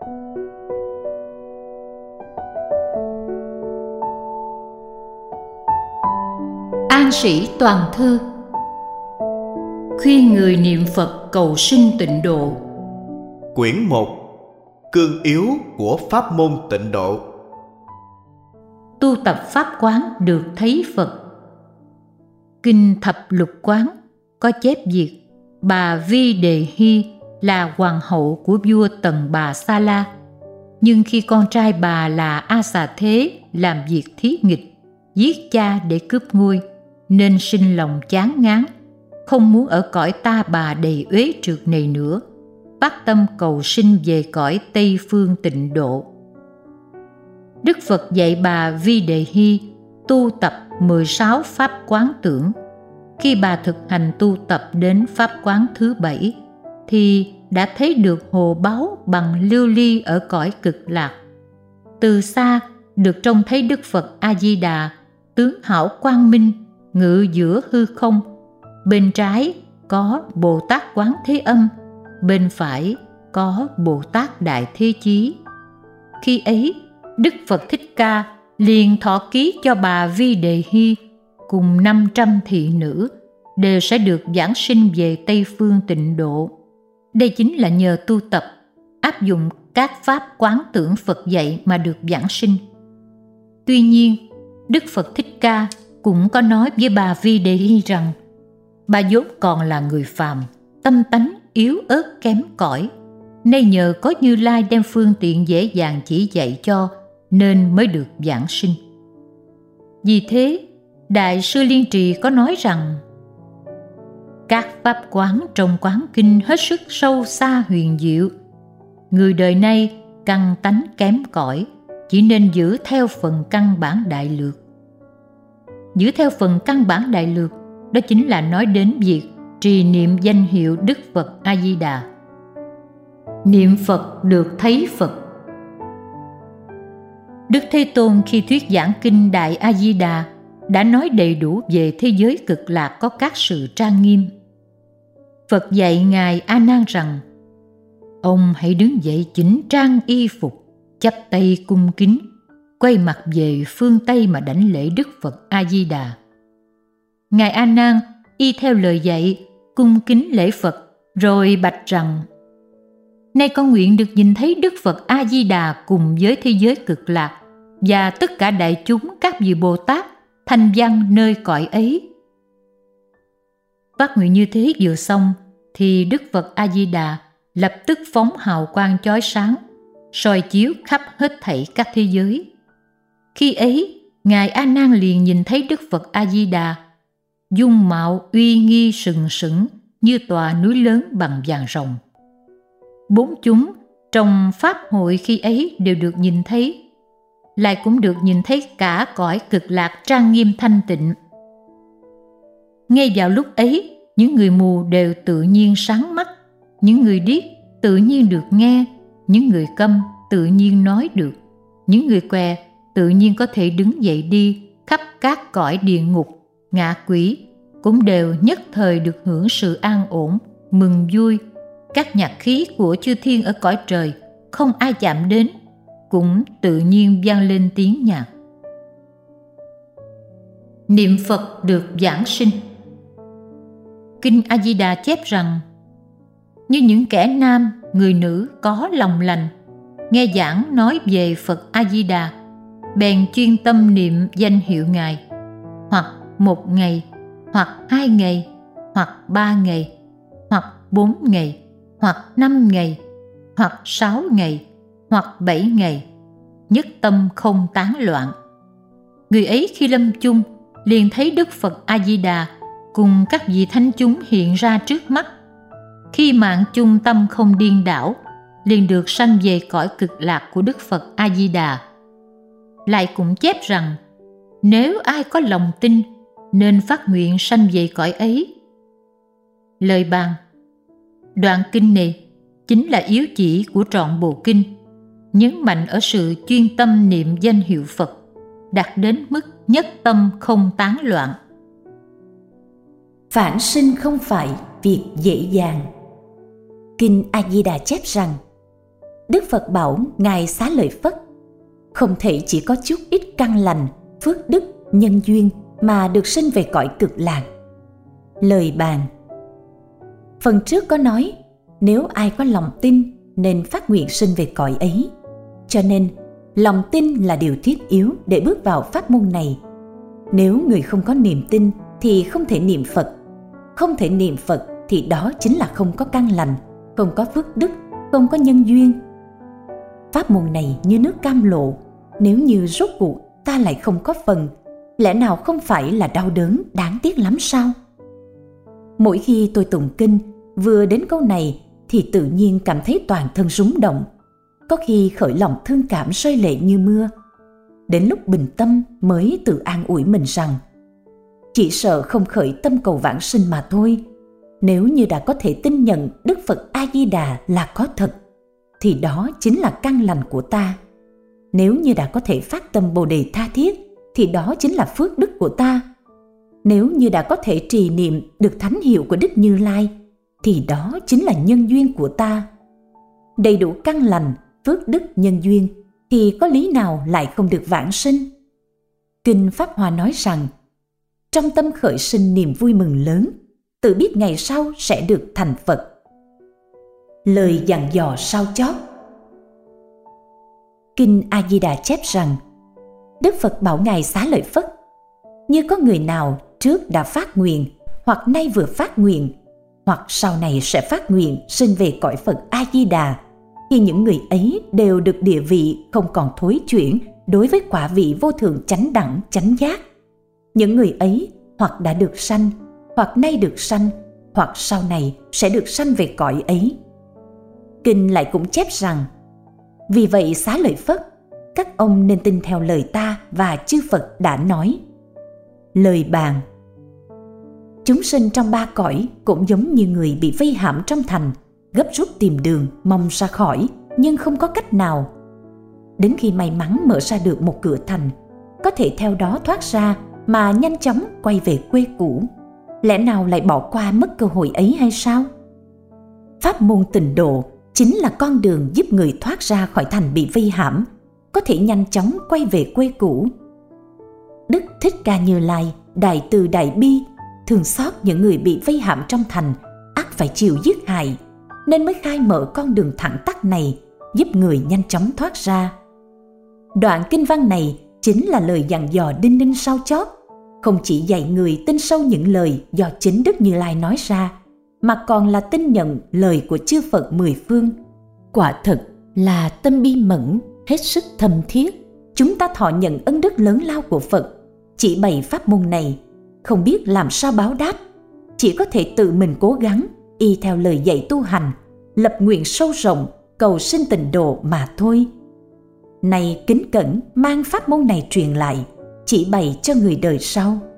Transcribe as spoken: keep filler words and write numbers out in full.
An Sĩ Toàn Thư khuyên người niệm Phật cầu sinh tịnh độ. Quyển một. Cương yếu của pháp môn tịnh độ. Tu tập pháp quán được thấy Phật. Kinh Thập Lục Quán có chép việc bà Vi Đề Hy là hoàng hậu của vua Tần Bà Sa La, nhưng khi con trai bà là A Xà Thế làm việc thí nghịch, giết cha để cướp ngôi, nên sinh lòng chán ngán, không muốn ở cõi ta bà đầy uế trượt này nữa, phát tâm cầu sinh về cõi Tây Phương tịnh độ. Đức Phật dạy bà Vi Đề Hy tu tập mười sáu pháp quán tưởng. Khi bà thực hành tu tập đến pháp quán thứ bảy, thì đã thấy được hồ báu bằng lưu ly ở cõi cực lạc. Từ xa được trông thấy Đức Phật A-di-đà tướng hảo quang minh ngự giữa hư không. Bên trái có Bồ Tát Quán Thế Âm, bên phải có Bồ Tát Đại Thế Chí. Khi ấy Đức Phật Thích Ca liền thọ ký cho bà Vi Đề Hy cùng năm trăm thị nữ đều sẽ được giảng sinh về Tây Phương tịnh độ. Đây chính là nhờ tu tập, áp dụng các pháp quán tưởng Phật dạy mà được giảng sinh. Tuy nhiên, Đức Phật Thích Ca cũng có nói với bà Vi Đề Hy rằng bà vốn còn là người phàm, tâm tánh yếu ớt kém cỏi, nay nhờ có Như Lai đem phương tiện dễ dàng chỉ dạy cho nên mới được giảng sinh. Vì thế, Đại sư Liên Trì có nói rằng các pháp quán trong quán kinh hết sức sâu xa huyền diệu. Người đời nay căn tánh kém cỏi, chỉ nên giữ theo phần căn bản đại lược. Giữ theo phần căn bản đại lược, đó chính là nói đến việc trì niệm danh hiệu Đức Phật A-di-đà. Niệm Phật được thấy Phật. Đức Thế Tôn khi thuyết giảng kinh Đại A-di-đà đã nói đầy đủ về thế giới cực lạc có các sự trang nghiêm. Phật dạy Ngài A Nan rằng: ông hãy đứng dậy chỉnh trang y phục, chắp tay cung kính, quay mặt về phương Tây mà đảnh lễ Đức Phật A-di-đà. Ngài A Nan y theo lời dạy cung kính lễ Phật, rồi bạch rằng: nay con nguyện được nhìn thấy Đức Phật A-di-đà cùng với thế giới cực lạc và tất cả đại chúng các vị Bồ Tát thanh văn nơi cõi ấy. Phát nguyện như thế vừa xong, thì Đức Phật A-di-đà lập tức phóng hào quang chói sáng, soi chiếu khắp hết thảy các thế giới. Khi ấy, Ngài A Nan liền nhìn thấy Đức Phật A-di-đà dung mạo uy nghi sừng sững như tòa núi lớn bằng vàng ròng. Bốn chúng trong pháp hội khi ấy đều được nhìn thấy, lại cũng được nhìn thấy cả cõi cực lạc trang nghiêm thanh tịnh. Ngay vào lúc ấy, những người mù đều tự nhiên sáng mắt, những người điếc tự nhiên được nghe, những người câm tự nhiên nói được, những người què tự nhiên có thể đứng dậy đi khắp các cõi địa ngục, ngạ quỷ cũng đều nhất thời được hưởng sự an ổn, mừng vui. Các nhạc khí của chư thiên ở cõi trời không ai chạm đến, cũng tự nhiên vang lên tiếng nhạc. Niệm Phật được giảng sinh. Kinh A-di-đà chép rằng: như những kẻ nam, người nữ có lòng lành, nghe giảng nói về Phật A-di-đà, bèn chuyên tâm niệm danh hiệu Ngài, hoặc một ngày, hoặc hai ngày, hoặc ba ngày, hoặc bốn ngày, hoặc năm ngày, hoặc sáu ngày, hoặc bảy ngày, nhất tâm không tán loạn. Người ấy khi lâm chung liền thấy Đức Phật A-di-đà cùng các vị thánh chúng hiện ra trước mắt. Khi mạng chung tâm không điên đảo, liền được sanh về cõi cực lạc của Đức Phật A-di-đà. Lại cũng chép rằng, nếu ai có lòng tin nên phát nguyện sanh về cõi ấy. Lời bàn. Đoạn kinh này chính là yếu chỉ của trọn bộ kinh, nhấn mạnh ở sự chuyên tâm niệm danh hiệu Phật, đạt đến mức nhất tâm không tán loạn. Phản sinh không phải việc dễ dàng. Kinh A Di Đà chép rằng: Đức Phật bảo Ngài Xá Lợi Phất không thể chỉ có chút ít căn lành, phước đức, nhân duyên mà được sinh về cõi cực lạc. Lời bàn. Phần trước có nói, nếu ai có lòng tin nên phát nguyện sinh về cõi ấy. Cho nên, lòng tin là điều thiết yếu để bước vào pháp môn này. Nếu người không có niềm tin thì không thể niệm Phật. Không thể niệm Phật thì đó chính là không có căn lành, không có phước đức, không có nhân duyên. Pháp môn này như nước cam lộ, nếu như rốt cuộc ta lại không có phần, lẽ nào không phải là đau đớn đáng tiếc lắm sao? Mỗi khi tôi tụng kinh, vừa đến câu này thì tự nhiên cảm thấy toàn thân rúng động, có khi khởi lòng thương cảm rơi lệ như mưa. Đến lúc bình tâm mới tự an ủi mình rằng chỉ sợ không khởi tâm cầu vãng sinh mà thôi. Nếu như đã có thể tin nhận Đức Phật A-di-đà là có thật, thì đó chính là căn lành của ta. Nếu như đã có thể phát tâm Bồ Đề tha thiết, thì đó chính là phước đức của ta. Nếu như đã có thể trì niệm được thánh hiệu của Đức Như Lai, thì đó chính là nhân duyên của ta. Đầy đủ căn lành, phước đức, nhân duyên, thì có lý nào lại không được vãng sinh? Kinh Pháp Hoa nói rằng, trong tâm khởi sinh niềm vui mừng lớn, tự biết ngày sau sẽ được thành Phật. Lời dặn dò sau chót. Kinh A Di Đà chép rằng, Đức Phật bảo Ngài Xá Lợi Phất, như có người nào trước đã phát nguyện, hoặc nay vừa phát nguyện, hoặc sau này sẽ phát nguyện sinh về cõi Phật A Di Đà, thì những người ấy đều được địa vị không còn thối chuyển đối với quả vị vô thượng chánh đẳng chánh giác. Những người ấy hoặc đã được sanh, hoặc nay được sanh, hoặc sau này sẽ được sanh về cõi ấy. Kinh lại cũng chép rằng, vì vậy Xá Lợi Phất, các ông nên tin theo lời ta và chư Phật đã nói. Lời bàn. Chúng sinh trong ba cõi cũng giống như người bị vây hãm trong thành, gấp rút tìm đường mong ra khỏi, nhưng không có cách nào. Đến khi may mắn mở ra được một cửa thành, có thể theo đó thoát ra mà nhanh chóng quay về quê cũ, lẽ nào lại bỏ qua mất cơ hội ấy hay sao? Pháp môn tịnh độ chính là con đường giúp người thoát ra khỏi thành bị vây hãm, có thể nhanh chóng quay về quê cũ. Đức Thích Ca Như Lai đại từ đại bi, thường xót những người bị vây hãm trong thành, ắt phải chịu giết hại, nên mới khai mở con đường thẳng tắc này, giúp người nhanh chóng thoát ra. Đoạn kinh văn này chính là lời dặn dò đinh ninh sau chót, không chỉ dạy người tin sâu những lời do chính Đức Như Lai nói ra, mà còn là tin nhận lời của chư Phật mười phương. Quả thật là tâm bi mẫn, hết sức thâm thiết. Chúng ta thọ nhận ân đức lớn lao của Phật, chỉ bày pháp môn này, không biết làm sao báo đáp, chỉ có thể tự mình cố gắng y theo lời dạy tu hành, lập nguyện sâu rộng, cầu sinh tịnh độ mà thôi. Này kính cẩn mang pháp môn này truyền lại, chỉ bày cho người đời sau.